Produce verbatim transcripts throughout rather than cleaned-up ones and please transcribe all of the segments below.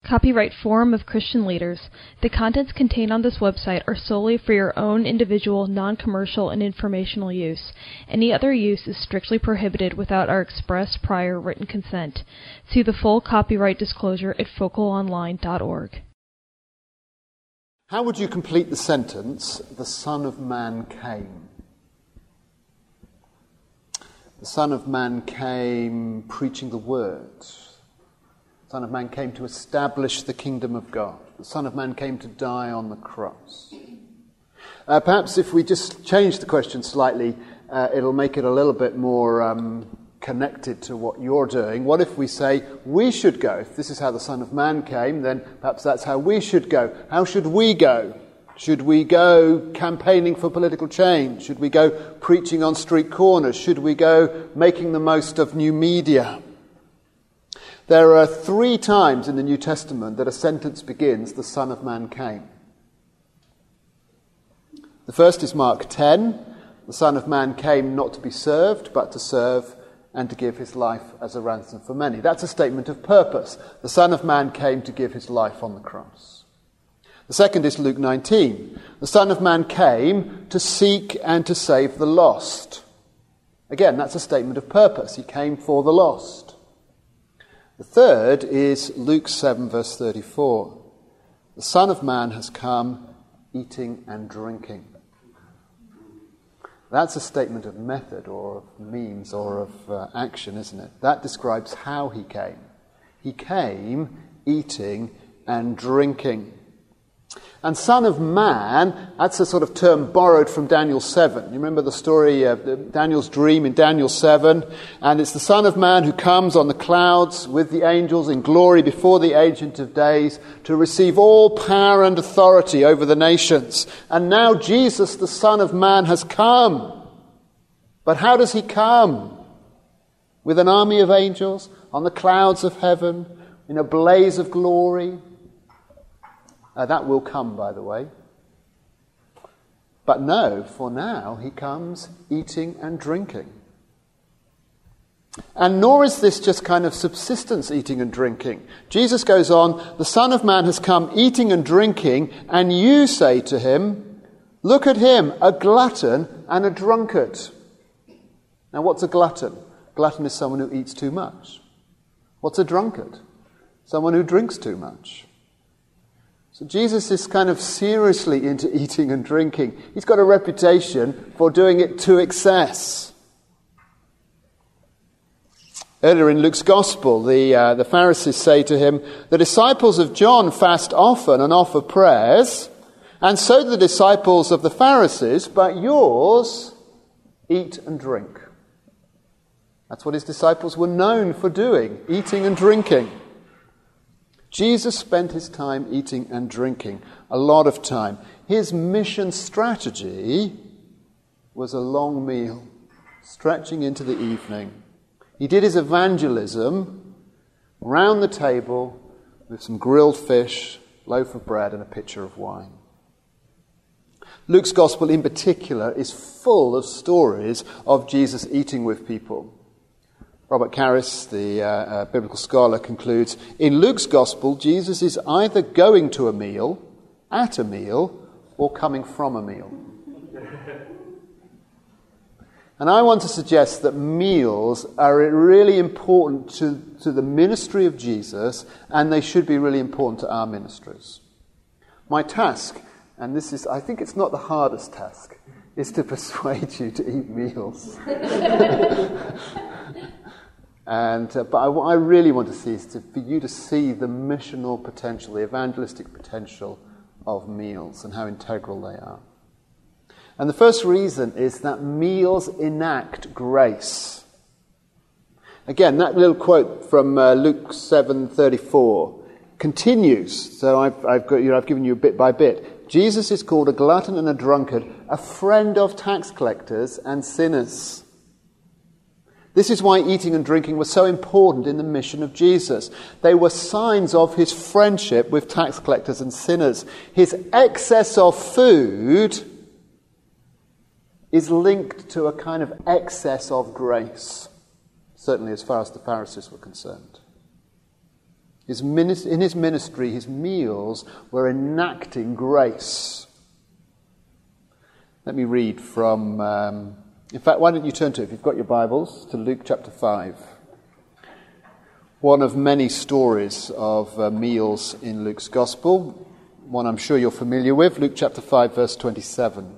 Copyright Forum of Christian Leaders. The contents contained on this website are solely for your own individual, non-commercial, and informational use. Any other use is strictly prohibited without our express prior written consent. See the full copyright disclosure at focal online dot org. How would you complete the sentence, "The Son of Man came"? The Son of Man came preaching the word. The Son of Man came to establish the kingdom of God. The Son of Man came to die on the cross. Uh, perhaps if we just change the question slightly, uh, it'll make it a little bit more um, connected to what you're doing. What if we say, we should go? If this is how the Son of Man came, then perhaps that's how we should go. How should we go? Should we go campaigning for political change? Should we go preaching on street corners? Should we go making the most of new media? There are three times in the New Testament that a sentence begins, "The Son of Man came." The first is Mark ten. The Son of Man came not to be served, but to serve and to give his life as a ransom for many. That's a statement of purpose. The Son of Man came to give his life on the cross. The second is Luke nineteen. The Son of Man came to seek and to save the lost. Again, that's a statement of purpose. He came for the lost. The third is Luke seven, verse thirty-four. The Son of Man has come eating and drinking. That's a statement of method or of means or of uh, action, isn't it? That describes how he came. He came eating and drinking. And Son of Man, that's a sort of term borrowed from Daniel seven. You remember the story of Daniel's dream in Daniel seven? And it's the Son of Man who comes on the clouds with the angels in glory before the Ancient of Days to receive all power and authority over the nations. And now Jesus, the Son of Man, has come. But how does he come? With an army of angels on the clouds of heaven in a blaze of glory? Uh, that will come, by the way. But no, for now, he comes eating and drinking. And nor is this just kind of subsistence eating and drinking. Jesus goes on, "The Son of Man has come eating and drinking, and you say to him, 'Look at him, a glutton and a drunkard.'" Now, what's a glutton? Glutton is someone who eats too much. What's a drunkard? Someone who drinks too much. So Jesus is kind of seriously into eating and drinking. He's got a reputation for doing it to excess. Earlier in Luke's Gospel, the, uh, the Pharisees say to him, "The disciples of John fast often and offer prayers, and so do the disciples of the Pharisees, but yours eat and drink." That's what his disciples were known for doing, eating and drinking. Jesus spent his time eating and drinking, a lot of time. His mission strategy was a long meal, stretching into the evening. He did his evangelism round the table with some grilled fish, loaf of bread, and a pitcher of wine. Luke's Gospel in particular is full of stories of Jesus eating with people. Robert Karris, the uh, uh, biblical scholar, concludes, in Luke's Gospel, Jesus is either going to a meal, at a meal, or coming from a meal. And I want to suggest that meals are really important to, to the ministry of Jesus, and they should be really important to our ministries. My task, and this is, I think it's not the hardest task, is to persuade you to eat meals. And uh, but I, what I really want to see is to, for you to see the missional potential, the evangelistic potential of meals and how integral they are. And the first reason is that meals enact grace. Again, that little quote from uh, Luke seven thirty-four continues. So I've, I've got you know I've given you bit by bit. Jesus is called a glutton and a drunkard, a friend of tax collectors and sinners. This is why eating and drinking were so important in the mission of Jesus. They were signs of his friendship with tax collectors and sinners. His excess of food is linked to a kind of excess of grace, certainly as far as the Pharisees were concerned. His minis- in his ministry, his meals were enacting grace. Let me read from, um, in fact, why don't you turn to, if you've got your Bibles, to Luke chapter five. One of many stories of uh, meals in Luke's Gospel, one I'm sure you're familiar with, Luke chapter five, verse twenty-seven.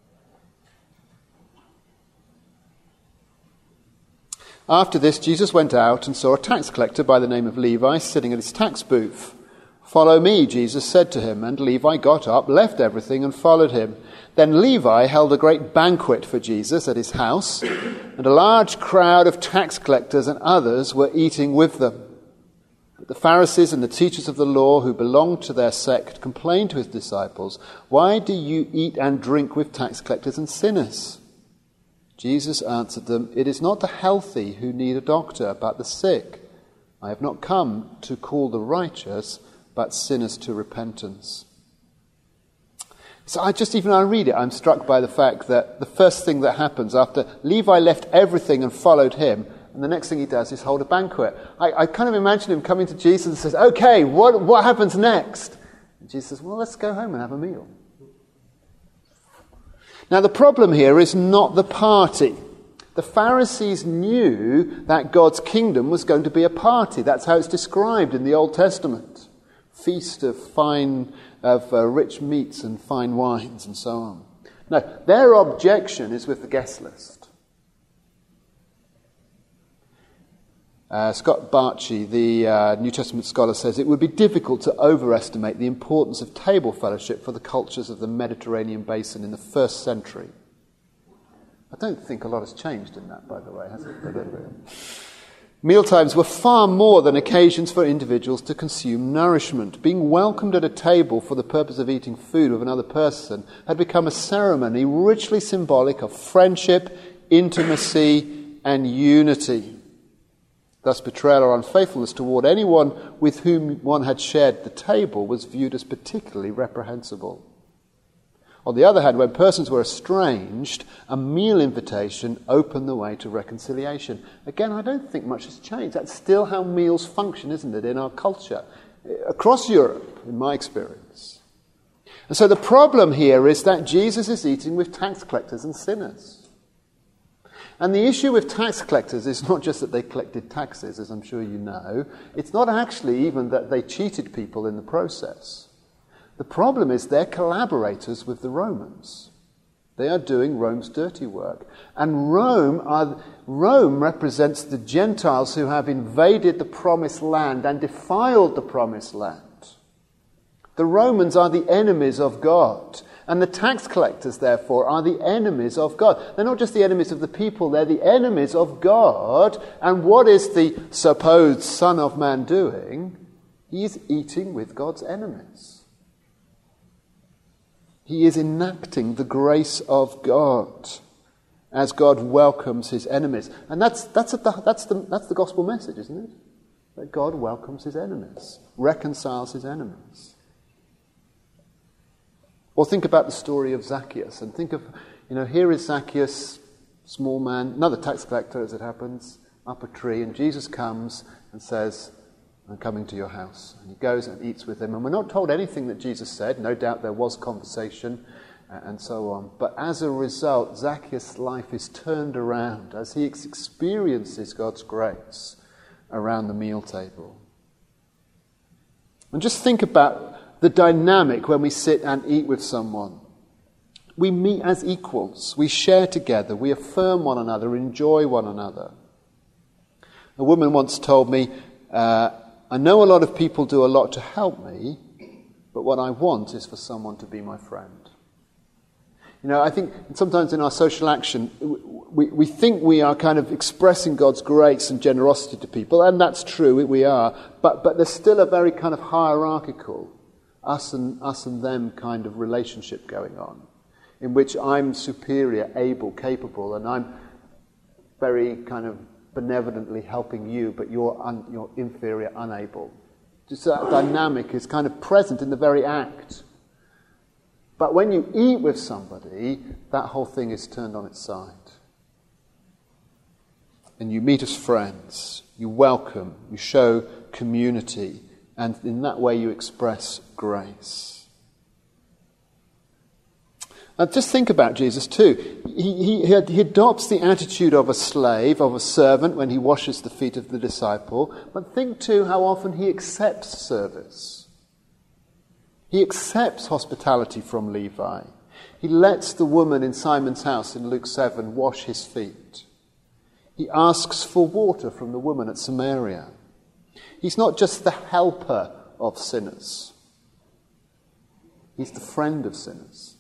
After this, Jesus went out and saw a tax collector by the name of Levi sitting at his tax booth. "Follow me," Jesus said to him, and Levi got up, left everything, and followed him. Then Levi held a great banquet for Jesus at his house, and a large crowd of tax collectors and others were eating with them. But the Pharisees and the teachers of the law who belonged to their sect complained to his disciples, "Why do you eat and drink with tax collectors and sinners?" Jesus answered them, "It is not the healthy who need a doctor, but the sick. I have not come to call the righteous, but sinners to repentance." So I just, even when I read it, I'm struck by the fact that the first thing that happens after Levi left everything and followed him, and the next thing he does is hold a banquet. I, I kind of imagine him coming to Jesus and says, "Okay, what, what happens next?" And Jesus says, "Well, let's go home and have a meal." Now, the problem here is not the party. The Pharisees knew that God's kingdom was going to be a party. That's how it's described in the Old Testament. Feast of fine, of uh, rich meats and fine wines and so on. No, their objection is with the guest list. Uh, Scott Bartchy, the uh, New Testament scholar, says it would be difficult to overestimate the importance of table fellowship for the cultures of the Mediterranean basin in the first century. I don't think a lot has changed in that, by the way, has it? Mealtimes were far more than occasions for individuals to consume nourishment. Being welcomed at a table for the purpose of eating food with another person had become a ceremony richly symbolic of friendship, intimacy, and unity. Thus, betrayal or unfaithfulness toward anyone with whom one had shared the table was viewed as particularly reprehensible. On the other hand, when persons were estranged, a meal invitation opened the way to reconciliation. Again, I don't think much has changed. That's still how meals function, isn't it, in our culture? Across Europe, in my experience. And so the problem here is that Jesus is eating with tax collectors and sinners. And the issue with tax collectors is not just that they collected taxes, as I'm sure you know. It's not actually even that they cheated people in the process. The problem is they're collaborators with the Romans. They are doing Rome's dirty work. And Rome, are, Rome represents the Gentiles who have invaded the promised land and defiled the promised land. The Romans are the enemies of God. And the tax collectors, therefore, are the enemies of God. They're not just the enemies of the people, they're the enemies of God. And what is the supposed Son of Man doing? He is eating with God's enemies. He is enacting the grace of God as God welcomes his enemies. And that's, that's, the, that's, the, that's the gospel message, isn't it? That God welcomes his enemies, reconciles his enemies. Or think about the story of Zacchaeus, and think of, you know, here is Zacchaeus, small man, another tax collector as it happens, up a tree, and Jesus comes and says, "I'm coming to your house." And he goes and eats with him. And we're not told anything that Jesus said. No doubt there was conversation uh, and so on. But as a result, Zacchaeus' life is turned around as he experiences God's grace around the meal table. And just think about the dynamic when we sit and eat with someone. We meet as equals. We share together. We affirm one another, enjoy one another. A woman once told me, uh, I know a lot of people do a lot to help me, but what I want is for someone to be my friend. You know, I think sometimes in our social action, we, we think we are kind of expressing God's grace and generosity to people, and that's true, we are, but, but there's still a very kind of hierarchical us and us and them kind of relationship going on, in which I'm superior, able, capable, and I'm very kind of benevolently helping you, but you're un, you're inferior, unable. Just that dynamic is kind of present in the very act. But when you eat with somebody, that whole thing is turned on its side. And you meet as friends, you welcome, you show community, And in that way you express grace. Now just think about Jesus too. He, he, he adopts the attitude of a slave, of a servant, when he washes the feet of the disciple. But think too how often he accepts service. He accepts hospitality from Levi. He lets the woman in Simon's house in Luke seven wash his feet. He asks for water from the woman at Samaria. He's not just the helper of sinners. He's the friend of sinners.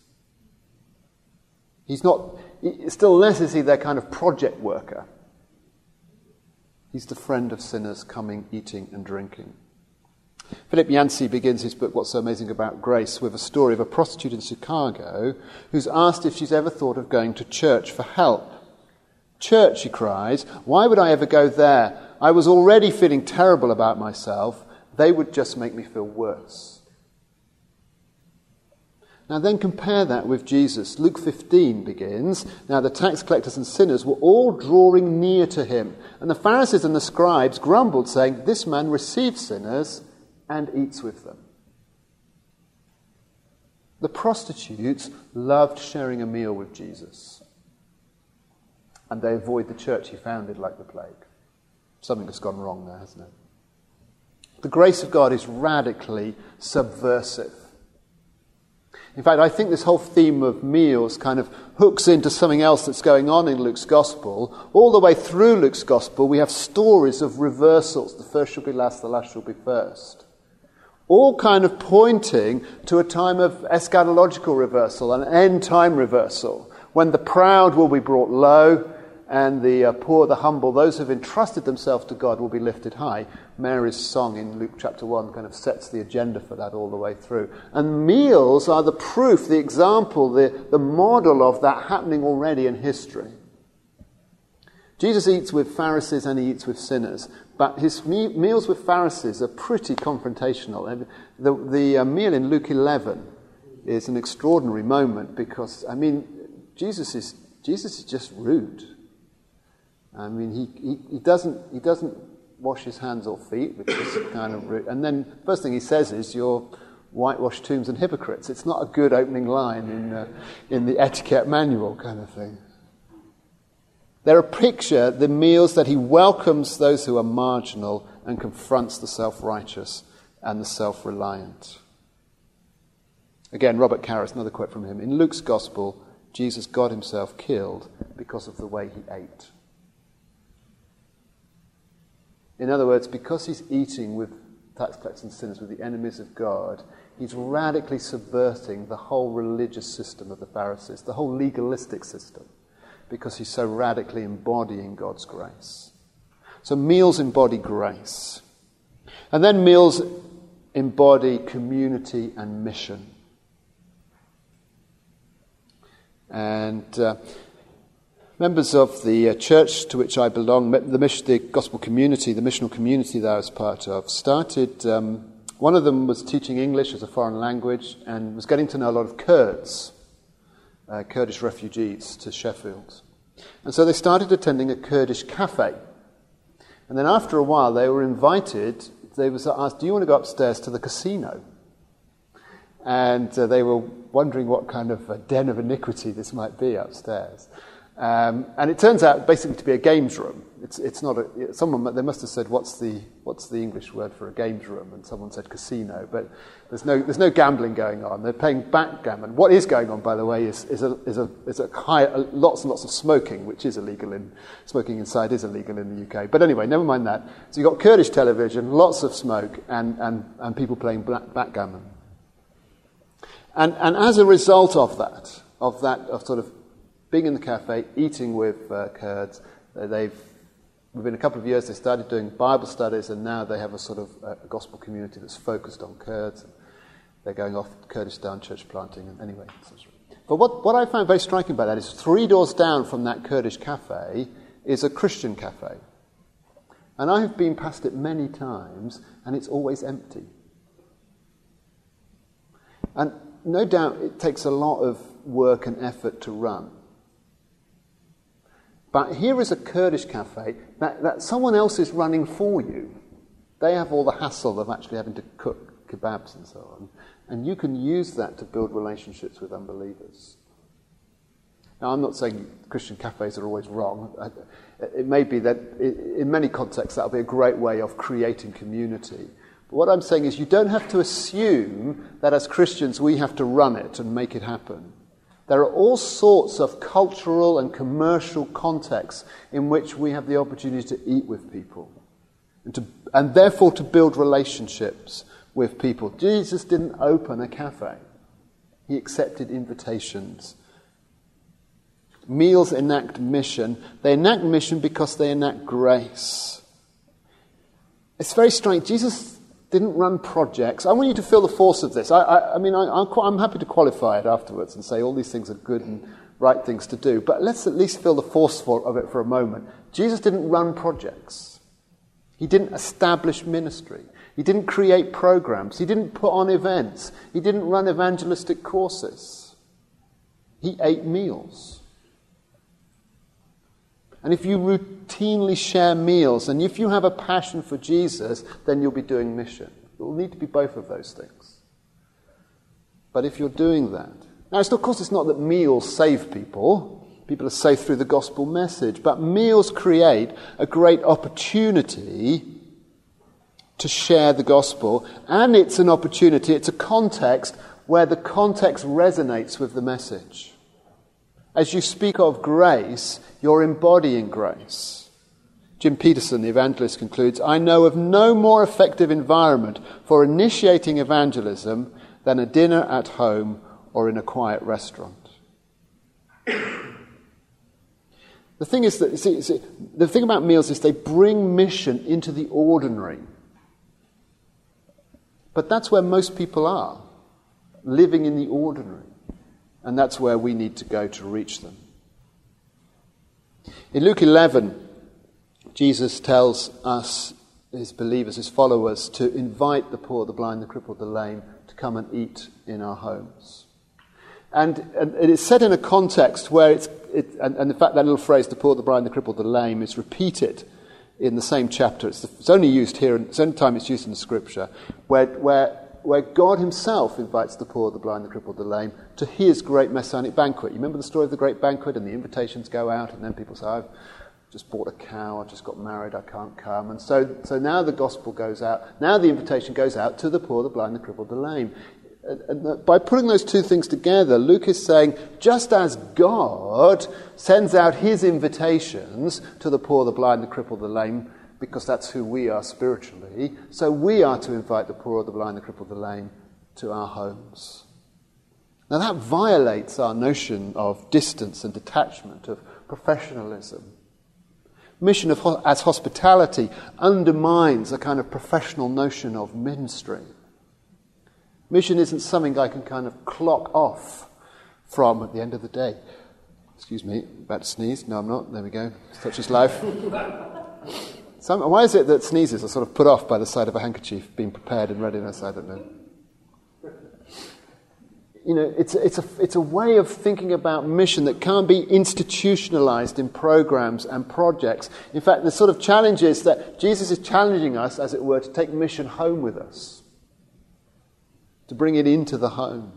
He's not, still less is he their kind of project worker. He's the friend of sinners coming, eating and drinking. Philip Yancey begins his book, What's So Amazing About Grace, with a story of a prostitute in Chicago who's asked if she's ever thought of going to church for help. Church, she cries, why would I ever go there? I was already feeling terrible about myself. They would just make me feel worse. Now then compare that with Jesus. Luke fifteen begins, now the tax collectors and sinners were all drawing near to him, and the Pharisees and the scribes grumbled, saying, this man receives sinners and eats with them. The prostitutes loved sharing a meal with Jesus, and they avoid the church he founded like the plague. Something has gone wrong there, hasn't it? The grace of God is radically subversive. In fact, I think this whole theme of meals kind of hooks into something else that's going on in Luke's Gospel. All the way through Luke's Gospel, we have stories of reversals. The first shall be last, the last shall be first. All kind of pointing to a time of eschatological reversal, an end-time reversal, when the proud will be brought low and the uh, poor, the humble, those who have entrusted themselves to God will be lifted high. Mary's song in Luke chapter one kind of sets the agenda for that all the way through. And meals are the proof, the example, the, the model of that happening already in history. Jesus eats with Pharisees and he eats with sinners, but his me- meals with Pharisees are pretty confrontational. The, the uh, meal in Luke eleven is an extraordinary moment because, I mean, Jesus is Jesus is just rude. I mean, he, he, he doesn't he doesn't wash his hands or feet, which is kind of rude. And then first thing he says is, "You're whitewashed tombs and hypocrites." It's not a good opening line in uh, in the etiquette manual kind of thing. They're a picture, the meals that he welcomes those who are marginal and confronts the self-righteous and the self-reliant. Again, Robert Karras, another quote from him. In Luke's Gospel, Jesus got himself killed because of the way he ate. In other words, because he's eating with tax collectors and sinners, with the enemies of God, he's radically subverting the whole religious system of the Pharisees, the whole legalistic system, because he's so radically embodying God's grace. So meals embody grace. And then meals embody community and mission. And uh, members of the uh, church to which I belong, the, mission, the gospel community, the missional community that I was part of, started, um, one of them was teaching English as a foreign language and was getting to know a lot of Kurds, uh, Kurdish refugees to Sheffield. And so they started attending a Kurdish cafe. And then after a while they were invited, they were asked, do you want to go upstairs to the casino? And uh, they were wondering what kind of a den of iniquity this might be upstairs. Um, and it turns out basically to be a games room. It's it's not a, someone, they must have said, what's the what's the English word for a games room? And someone said casino, but there's no there's no gambling going on. They're playing backgammon. What is going on, by the way, is is a is a is a high a, lots and lots of smoking, which is illegal in smoking inside is illegal in the U K. But anyway, never mind that. So you've got Kurdish television, lots of smoke, and and, and people playing black, backgammon. And and as a result of that, of that of sort of being in the cafe, eating with uh, Kurds, uh, they've within a couple of years they started doing Bible studies, and now they have a sort of uh, a gospel community that's focused on Kurds. They're going off Kurdistan church planting, and anyway. But what, what I found very striking about that is three doors down from that Kurdish cafe is a Christian cafe. And I have been past it many times, and it's always empty. And no doubt it takes a lot of work and effort to run. But here is a Kurdish cafe that, that someone else is running for you. They have all the hassle of actually having to cook kebabs and so on. And you can use that to build relationships with unbelievers. Now, I'm not saying Christian cafes are always wrong. It may be that in many contexts that'll be a great way of creating community. But what I'm saying is you don't have to assume that as Christians we have to run it and make it happen. There are all sorts of cultural and commercial contexts in which we have the opportunity to eat with people and, to, and therefore to build relationships with people. Jesus didn't open a cafe. He accepted invitations. Meals enact mission. They enact mission because they enact grace. It's very strange. Jesus didn't run projects. I want you to feel the force of this. I, I, I mean, I, I'm, quite, I'm happy to qualify it afterwards and say all these things are good and right things to do. But let's at least feel the force for, of it for a moment. Jesus didn't run projects. He didn't establish ministry. He didn't create programs. He didn't put on events. He didn't run evangelistic courses. He ate meals. And if you routinely share meals, and if you have a passion for Jesus, then you'll be doing mission. It will need to be both of those things. But if you're doing that... Now, it's, of course, it's not that meals save people. People are saved through the gospel message. But meals create a great opportunity to share the gospel. And it's an opportunity, it's a context where the context resonates with the message. As you speak of grace, you're embodying grace. Jim Peterson, the evangelist, concludes, I know of no more effective environment for initiating evangelism than a dinner at home or in a quiet restaurant. The thing is that, see, see, the thing about meals is they bring mission into the ordinary. But that's where most people are, living in the ordinary. And that's where we need to go to reach them. In Luke eleven, Jesus tells us, his believers, his followers, to invite the poor, the blind, the crippled, the lame, to come and eat in our homes. And, and it is said in a context where it's, it, and, and in fact that little phrase, the poor, the blind, the crippled, the lame, is repeated in the same chapter. It's, the, it's only used here, it's the only time it's used in the scripture, where, where where God himself invites the poor, the blind, the crippled, the lame to his great messianic banquet. You remember the story of the great banquet, and the invitations go out, and then people say, I've just bought a cow, I just got married, I can't come. And so, so now the gospel goes out, now the invitation goes out to the poor, the blind, the crippled, the lame. And, and by putting those two things together, Luke is saying, just as God sends out his invitations to the poor, the blind, the crippled, the lame, because that's who we are spiritually, so we are to invite the poor, the blind, the crippled, the lame to our homes. Now that violates our notion of distance and detachment, of professionalism. Mission of ho- as hospitality undermines a kind of professional notion of ministry. Mission isn't something I can kind of clock off from at the end of the day. Excuse me, about to sneeze. No, I'm not. There we go. Such is life. Some, why is it that sneezes are sort of put off by the sight of a handkerchief being prepared in readiness? I don't know. You know, it's, it's, a, it's a way of thinking about mission that can't be institutionalized in programs and projects. In fact, the sort of challenge is that Jesus is challenging us, as it were, to take mission home with us, to bring it into the home.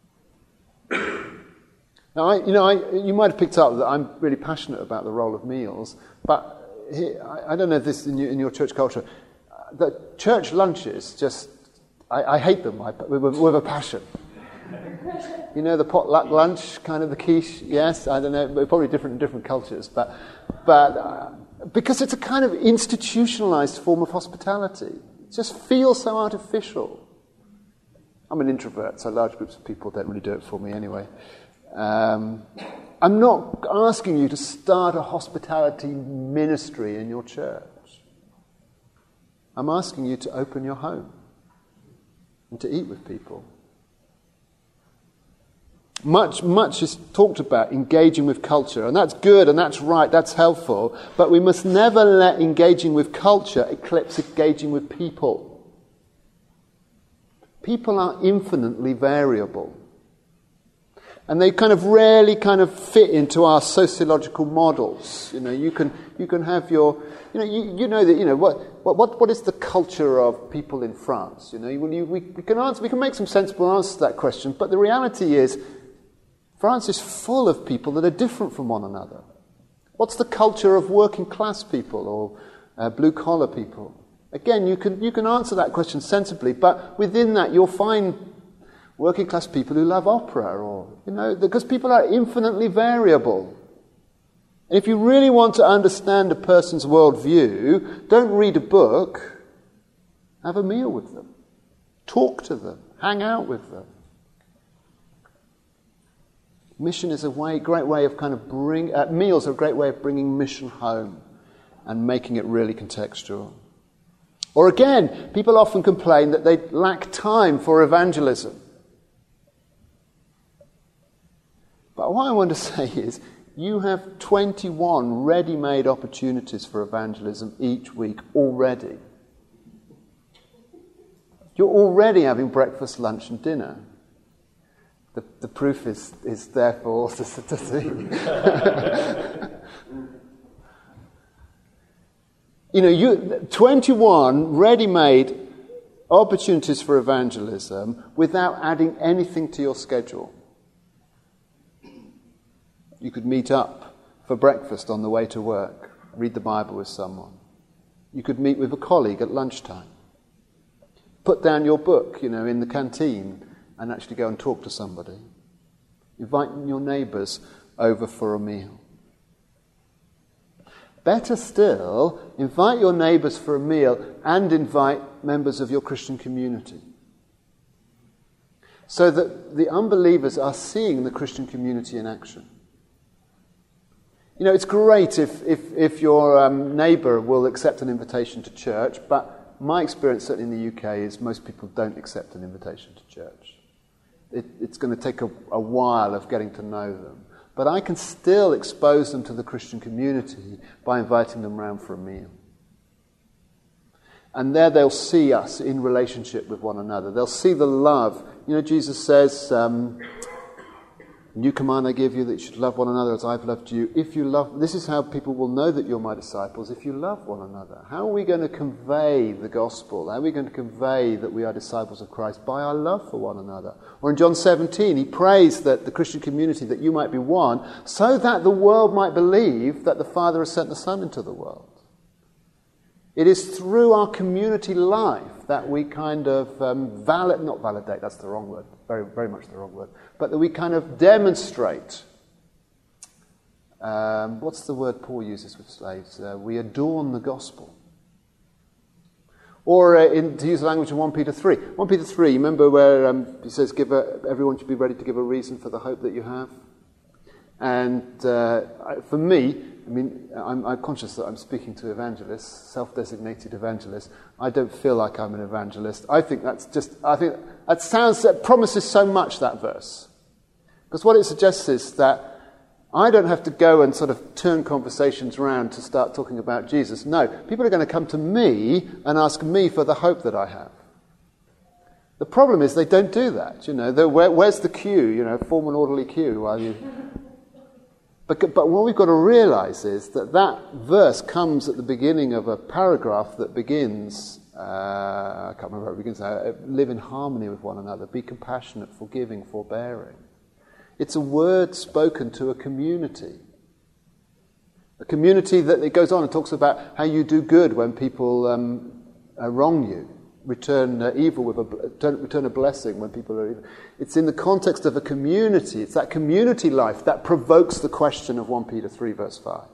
Now, I, you know, I, you might have picked up that I'm really passionate about the role of meals, but I don't know if this in your, in your church culture. The church lunches just, I, I hate them I, with, with a passion. You know, the potluck lunch, kind of the quiche, yes, I don't know, probably different in different cultures, but, but uh, because it's a kind of institutionalized form of hospitality. It just feels so artificial. I'm an introvert, so large groups of people don't really do it for me anyway. Um, I'm not asking you to start a hospitality ministry in your church. I'm asking you to open your home and to eat with people. Much, much is talked about engaging with culture, and that's good and that's right, that's helpful, but we must never let engaging with culture eclipse engaging with people. People are infinitely variable. And they kind of rarely kind of fit into our sociological models. You know, you can you can have your, you know, you, you know that, you know, what what what is the culture of people in France? You know, you, you, we, we can answer, we can make some sensible answers to that question. But the reality is, France is full of people that are different from one another. What's the culture of working class people or uh, blue collar people? Again, you can you can answer that question sensibly, but within that you'll find working class people who love opera, or, you know, because people are infinitely variable. And if you really want to understand a person's worldview, don't read a book, have a meal with them, talk to them, hang out with them. Mission is a way, great way of kind of bring, uh, meals are a great way of bringing mission home and making it really contextual. Or again, people often complain that they lack time for evangelism. But what I want to say is, you have twenty-one ready-made opportunities for evangelism each week already. You're already having breakfast, lunch and dinner. The, the proof is, is there for all to, to see. You know, you, twenty-one ready-made opportunities for evangelism without adding anything to your schedule. You could meet up for breakfast on the way to work, read the Bible with someone. You could meet with a colleague at lunchtime. Put down your book, you know, in the canteen and actually go and talk to somebody. Invite your neighbours over for a meal. Better still, invite your neighbours for a meal and invite members of your Christian community, so that the unbelievers are seeing the Christian community in action. You know, it's great if, if, if your um, neighbour will accept an invitation to church, but my experience, certainly in the U K, is most people don't accept an invitation to church. It, it's going to take a, a while of getting to know them. But I can still expose them to the Christian community by inviting them round for a meal. And there they'll see us in relationship with one another. They'll see the love. You know, Jesus says, um, new command I give you, that you should love one another as I've loved you. If you love, this is how people will know that you're my disciples, if you love one another. How are we going to convey the gospel? How are we going to convey that we are disciples of Christ? By our love for one another. Or in John seventeen, he prays that the Christian community, that you might be one, so that the world might believe that the Father has sent the Son into the world. It is through our community life that we kind of um, valid, not validate, that's the wrong word, very, very much the wrong word, but that we kind of demonstrate, um, what's the word Paul uses with slaves? Uh, we adorn the gospel. Or uh, in, to use the language of First Peter three. First Peter three, you remember where um, he says, "Give a, everyone should be ready to give a reason for the hope that you have." And uh, for me, I mean, I'm, I'm conscious that I'm speaking to evangelists, self-designated evangelists. I don't feel like I'm an evangelist. I think that's just, I think that sounds, that promises so much, that verse. Because what it suggests is that I don't have to go and sort of turn conversations around to start talking about Jesus. No, people are going to come to me and ask me for the hope that I have. The problem is they don't do that, you know. Where, where's the queue? You know, form an orderly queue while you... But, but what we've got to realise is that that verse comes at the beginning of a paragraph that begins, uh, I can't remember how it begins, uh, live in harmony with one another, be compassionate, forgiving, forbearing. It's a word spoken to a community. A community that it goes on and talks about how you do good when people um, uh, wrong you. Return uh, evil with a return, return a blessing when people are evil. It's in the context of a community. It's that community life that provokes the question of First Peter three verse five.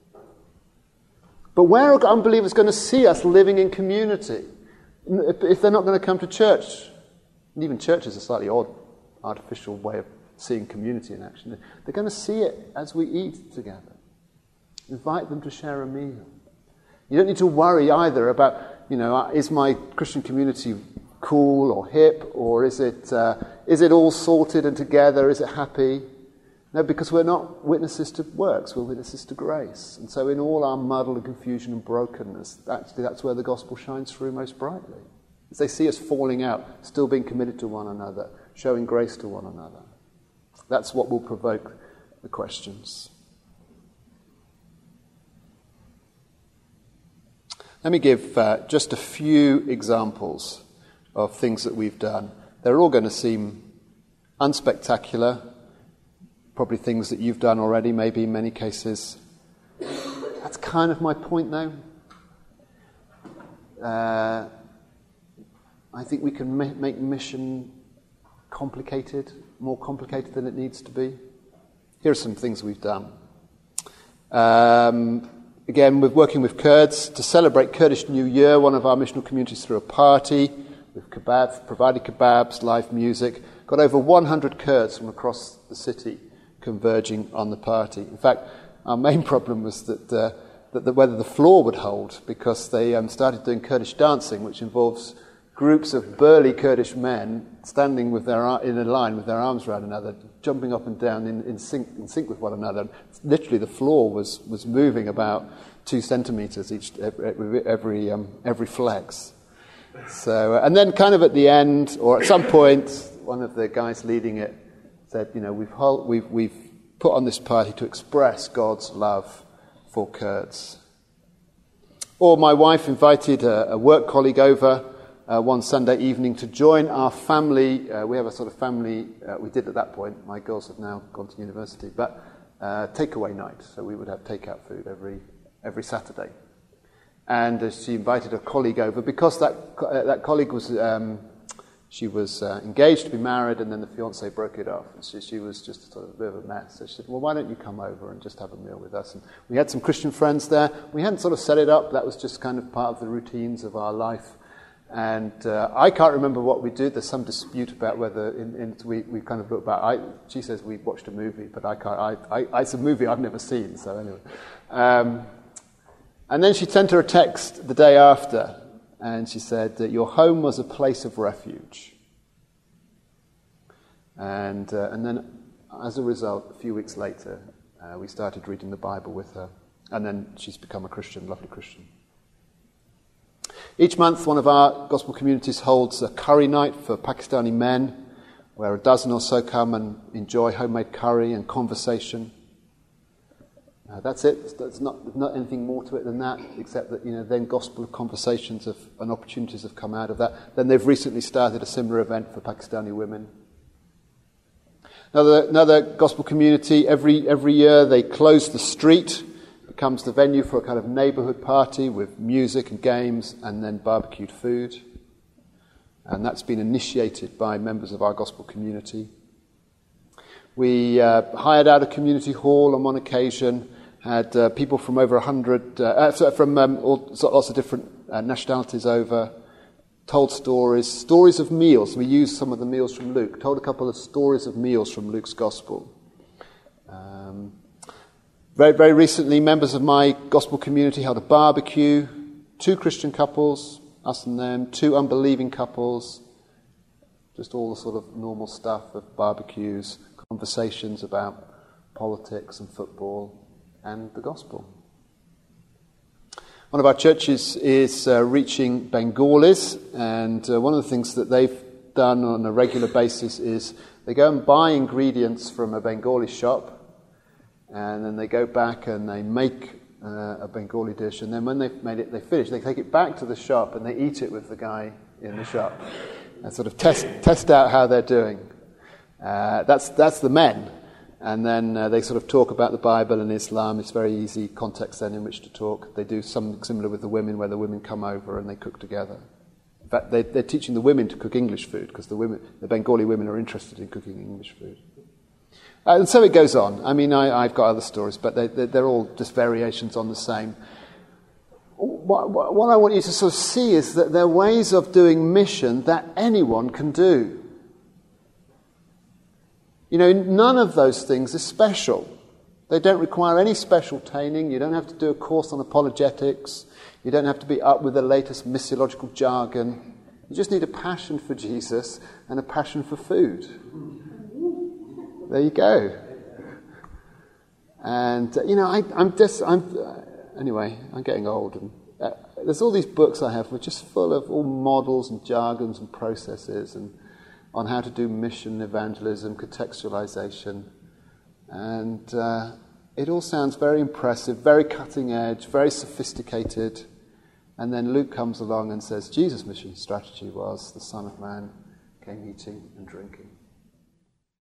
But where are unbelievers going to see us living in community if they're not going to come to church? And even church is a slightly odd, artificial way of seeing community in action. They're going to see it as we eat together. Invite them to share a meal. You don't need to worry either about, you know, is my Christian community cool or hip, or is it uh, is it all sorted and together? Is it happy? No, because we're not witnesses to works, we're witnesses to grace. And so in all our muddle and confusion and brokenness, actually that's where the gospel shines through most brightly. As they see us falling out, still being committed to one another, showing grace to one another. That's what will provoke the questions. Let me give uh, just a few examples of things that we've done. They're all going to seem unspectacular, probably things that you've done already, maybe in many cases. That's kind of my point, though. Uh, I think we can ma- make mission complicated, more complicated than it needs to be. Here are some things we've done. Um, again, we're working with Kurds to celebrate Kurdish New Year. One of our missional communities threw a party with kebabs, provided kebabs, live music. Got over one hundred Kurds from across the city converging on the party. In fact, our main problem was that, uh, that the, whether the floor would hold, because they um, started doing Kurdish dancing, which involves groups of burly Kurdish men standing with their ar- in a line with their arms around another, jumping up and down in, in, sync, in sync with one another. Literally, the floor was, was moving about two centimetres each every every, um, every flex. So, uh, and then, kind of at the end, or at some point, one of the guys leading it said, "You know, we've hol- we've we've put on this party to express God's love for Kurds." Or my wife invited a, a work colleague over Uh, one Sunday evening to join our family. Uh, we have a sort of family, uh, we did at that point, my girls have now gone to university, but uh, takeaway night. So we would have takeout food every every Saturday. And uh, she invited a colleague over because that uh, that colleague was, um, she was uh, engaged to be married, and then the fiancé broke it off. And she, she was just sort of a bit of a mess. So she said, well, why don't you come over and just have a meal with us? And we had some Christian friends there. We hadn't sort of set it up. That was just kind of part of the routines of our life. And uh, I can't remember what we did. There's some dispute about whether in, in, we, we kind of look back. I, she says we watched a movie, but I can't. I, I, it's a movie I've never seen. So anyway, um, and then she sent her a text the day after, and she said that your home was a place of refuge. And uh, and then, as a result, a few weeks later, uh, we started reading the Bible with her, and then she's become a Christian, lovely Christian. Each month, one of our gospel communities holds a curry night for Pakistani men, where a dozen or so come and enjoy homemade curry and conversation. Uh, that's it. There's not, not anything more to it than that, except that, you know, then gospel conversations have, and opportunities have come out of that. Then they've recently started a similar event for Pakistani women. Another, another gospel community, every every year they close the street. Becomes the venue for a kind of neighbourhood party with music and games and then barbecued food. And that's been initiated by members of our gospel community. We uh, hired out a community hall on one occasion, had uh, people from over a hundred, uh, from um, all, lots of different uh, nationalities over, told stories, stories of meals. We used some of the meals from Luke, told a couple of stories of meals from Luke's gospel. Um, Very, very recently, members of my gospel community held a barbecue. Two Christian couples, us and them, two unbelieving couples. Just all the sort of normal stuff of barbecues, conversations about politics and football and the gospel. One of our churches is uh, reaching Bengalis, and uh, one of the things that they've done on a regular basis is they go and buy ingredients from a Bengali shop. And then they go back and they make uh, a Bengali dish, and then when they've made it, they finish. They take it back to the shop and they eat it with the guy in the shop, and sort of test test out how they're doing. Uh, that's that's the men, and then uh, they sort of talk about the Bible and Islam. It's very easy context then in which to talk. They do something similar with the women, where the women come over and they cook together. In fact, they, they're teaching the women to cook English food because the women, the Bengali women, are interested in cooking English food. Uh, and so it goes on. I mean, I, I've got other stories, but they, they, they're all just variations on the same. What, what, what I want you to sort of see is that there are ways of doing mission that anyone can do. You know, none of those things is special. They don't require any special training. You don't have to do a course on apologetics. You don't have to be up with the latest missiological jargon. You just need a passion for Jesus and a passion for food. There you go. And, uh, you know, I, I'm just, I'm, uh, anyway, I'm getting old. And uh, there's all these books I have which are just full of all models and jargons and processes. And on how to do mission, evangelism, contextualization. And uh, it all sounds very impressive, very cutting edge, very sophisticated. And then Luke comes along and says, Jesus' mission strategy was the Son of Man came eating and drinking.